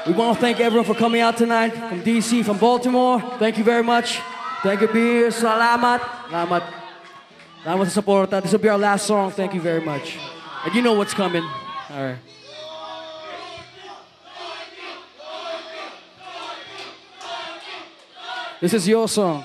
We want to thank everyone for coming out tonight from DC, from Baltimore. Thank you very much. Thank you, beer. Salamat. Salamat. Salamat sa support. This will be our last song. Thank you very much. And you know what's coming. All right. This is your song.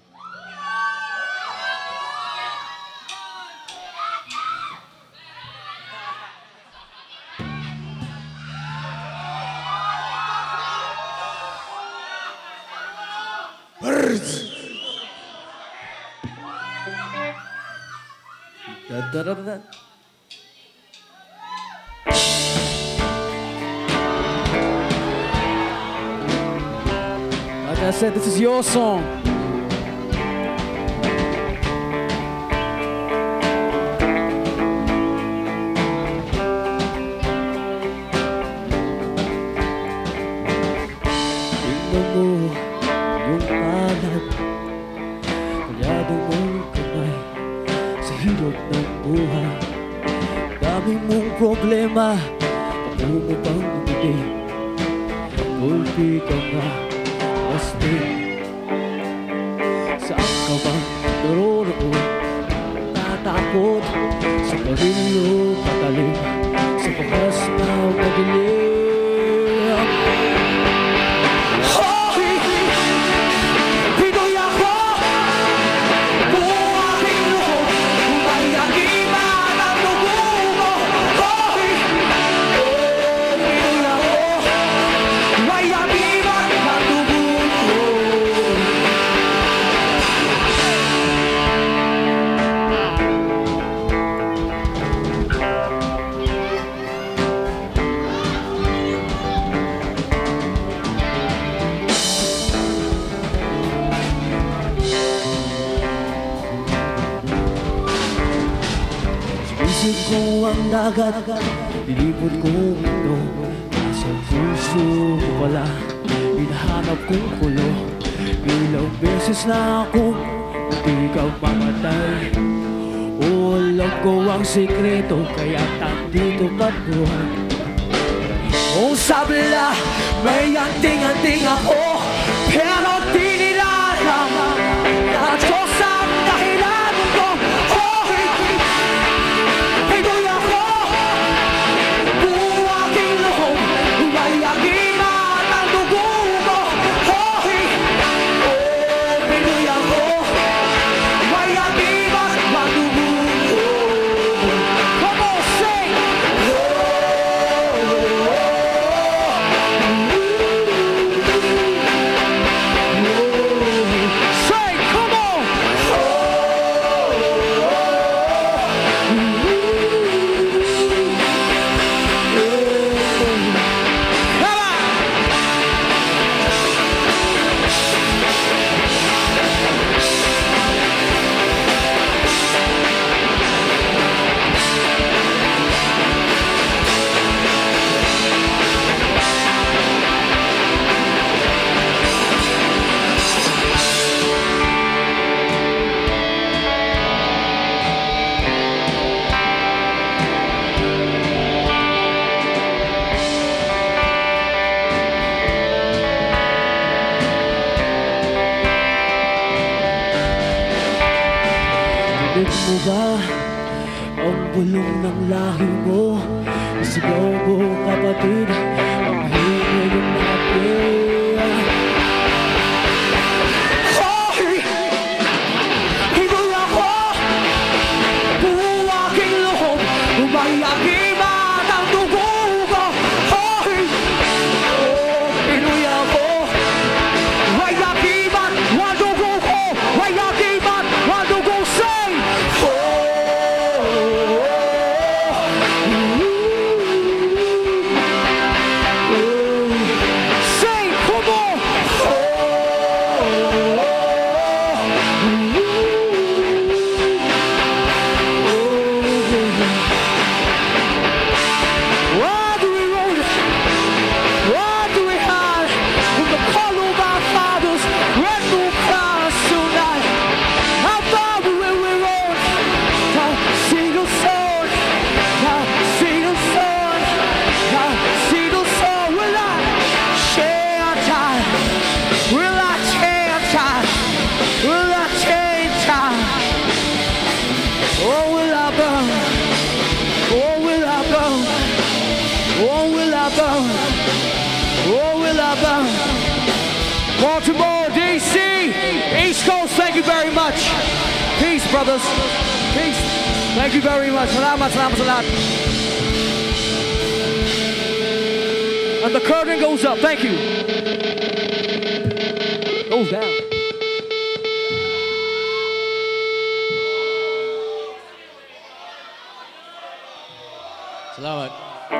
Da, da, da, da. Like I said, this is your song. Tingnan mo yung palad, kalyado mong kamay sa hirap ng buhay. Dami mong problema, ako mo pang bibig. Gulpi ka nga, astig. Saan ka ba naroroon? Natakot sa parilyo patalim, sa bakas na madilim. Isip ko ang dagat, dilipod ko ito. Nasa puso ko pala, hinahanap kong kulo. Ilang beses na akong hindi ka mamatay. Alam ko ang sikreto, kaya nandito ba't buhay? Kung sabi nila, may anting-anting ako, pero di nila alam na Diyos ang dahilan ko. Dinig mo ba ang bulong ng lahi mo? Isigaw mo kapatid, ang hingay ng mga pera. Hoy! Higoy ako! Buwaking loob, umayagiman ang dugo ko. Hoy! Higoy ako! Wayagiman ang dugo ko! Wayagiman ang dugo sa oh. Oh, we love them. Baltimore, DC, East Coast, thank you very much. Peace, brothers. Peace. Thank you very much. Salamat, salamat, salamat. And the curtain goes up. Thank you. Goes down. Salamat.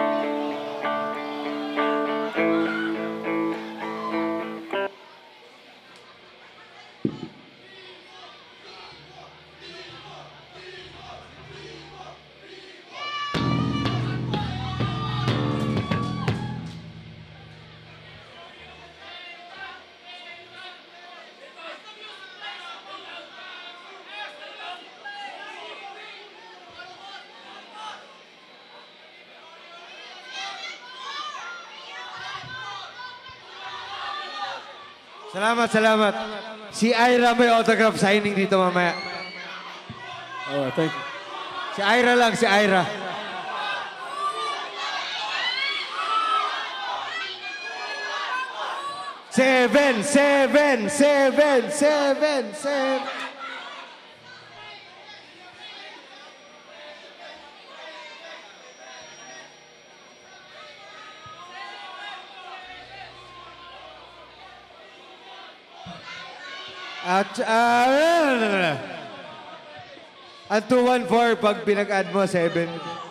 Salamat, salamat. Si Ira may autograph signing dito mamaya. Oh, thank you. Si Ira lang, si Ira. Seven. At, ang 214 pag pinag-add mo, 7.